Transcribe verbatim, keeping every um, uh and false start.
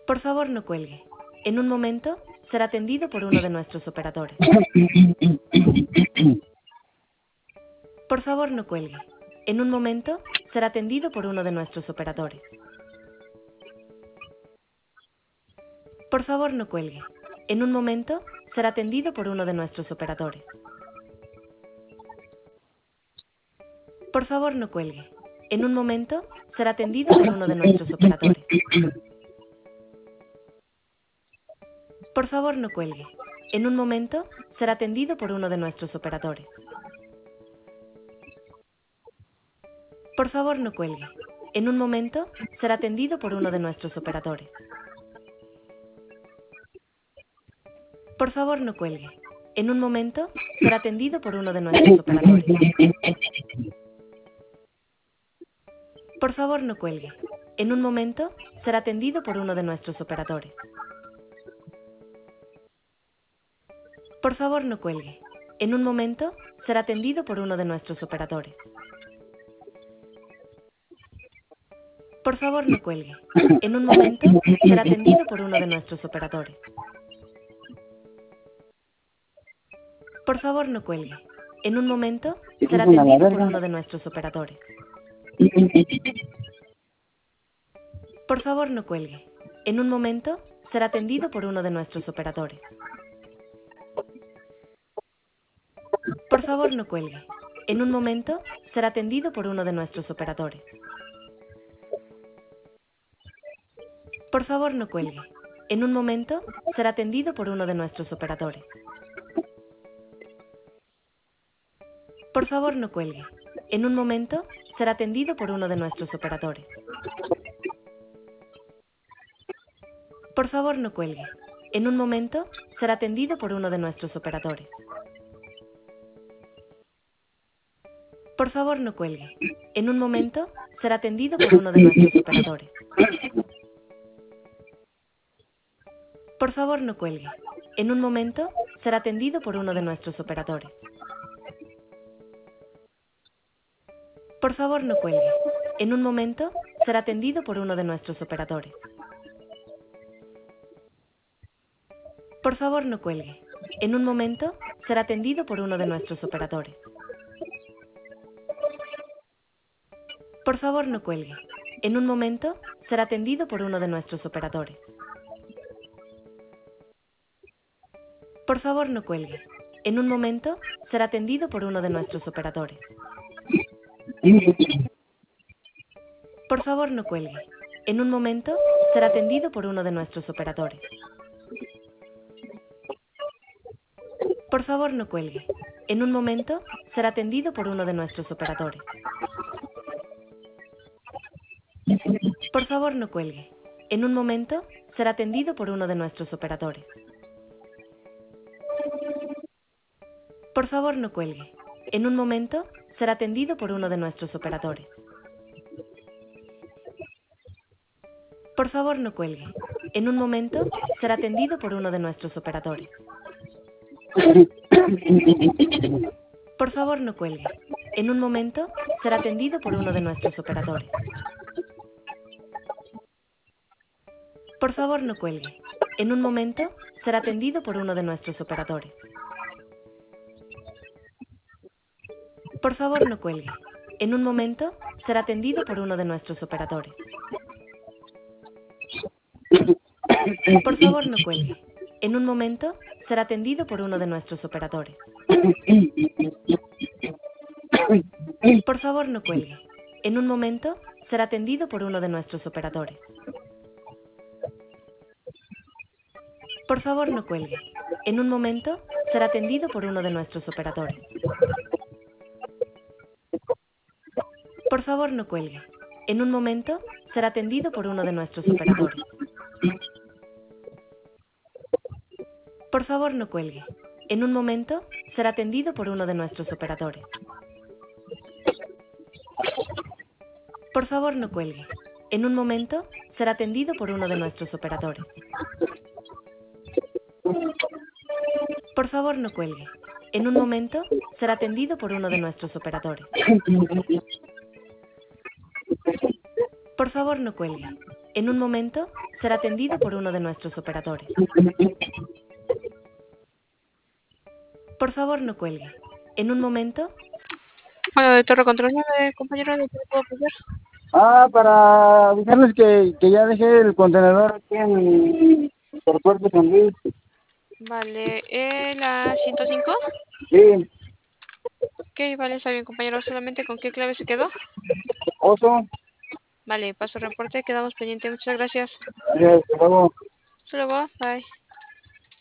Por favor, no cuelgue. En un momento, será atendido por uno de nuestros operadores. Por favor, no cuelgue. En un momento, será atendido por uno de nuestros operadores. Por favor, no cuelgue. En un momento, será atendido por uno de nuestros operadores. Por favor, no cuelgue. En un momento, será atendido por uno de nuestros operadores. Por favor, no cuelgue. En un momento, será atendido por uno de nuestros operadores. Por favor, no cuelgue. En un momento, será atendido por uno de nuestros operadores. Por favor, no cuelgue. En un momento, será atendido por uno de nuestros operadores. Por favor, no cuelgue. En un momento, será atendido por uno de nuestros operadores. Por favor, no cuelgue. En un momento, será atendido por uno de nuestros operadores. Por favor, no cuelgue. En un momento, será atendido por uno de nuestros operadores. Por favor, no cuelgue. En un momento, será atendido por uno de nuestros operadores. Por favor, no cuelgue. En un momento, será atendido por uno de nuestros operadores. Por favor, no cuelgue. En un momento, será atendido por uno de nuestros operadores. Por favor, no cuelgue. En un momento, será atendido por uno de nuestros operadores. Por favor, no cuelgue. En un momento, será atendido por uno de nuestros operadores. Por favor, no cuelgue. En un momento, será atendido por uno de nuestros operadores. Por favor, no cuelgue. En un momento, será atendido por uno de nuestros operadores. Por favor, no cuelgue. En un momento, será atendido por uno de nuestros operadores. Por favor, no cuelgue. En un momento, será atendido por uno de nuestros operadores. Por favor, no cuelgue. En un momento, será atendido por uno de nuestros operadores. Por favor, no cuelgue. En un momento, será atendido por uno de nuestros operadores. Por favor, no cuelgue. En un momento, será atendido por uno de nuestros operadores. Por favor, no cuelgue. En un momento, será atendido por uno de nuestros operadores. Por favor, no cuelgue. En un momento, será atendido por uno de nuestros operadores. Por favor, no cuelgue. En un momento, será atendido por uno de nuestros operadores. Por favor, no cuelgue. En un momento, será atendido por uno de nuestros operadores. Por favor, no cuelgue. En un momento, será atendido por uno de nuestros operadores. Por favor, no cuelgue. En un momento, será atendido por uno de nuestros operadores. Por favor, no cuelgue. En un momento, será atendido por uno de nuestros operadores. Por favor, no cuelgue. En un momento, será atendido por uno de nuestros operadores. Por favor, no cuelgue. En un momento, será atendido por uno de nuestros operadores. Por favor, no cuelgue. En un momento, será atendido por uno de nuestros operadores. Por favor, no cuelgue. En un momento, será atendido por uno de nuestros operadores. Por favor, no cuelgue. En un momento, será atendido por uno de nuestros operadores. Por favor, no cuelgue. En un momento, será atendido por uno de nuestros operadores. Por favor, no cuelgue. En un momento, será atendido por uno de nuestros operadores. Por favor, no cuelgue. En un momento, será atendido por uno de nuestros operadores. Por favor, no cuelgue. En un momento, será atendido por uno de nuestros operadores. Por favor, no cuelgue. En un momento... Bueno, de Torre Control nueve, compañero, ¿de qué le puedo apoyar? Ah, para avisarles que, que ya dejé el contenedor aquí en el puerto San Luis. Vale, ¿eh, la ciento cinco? Sí, Ok, vale, está bien, compañero. ¿Solamente con qué clave se quedó? oso. Vale, paso reporte, quedamos pendiente. Muchas gracias. Gracias, hasta luego. Hasta luego, bye.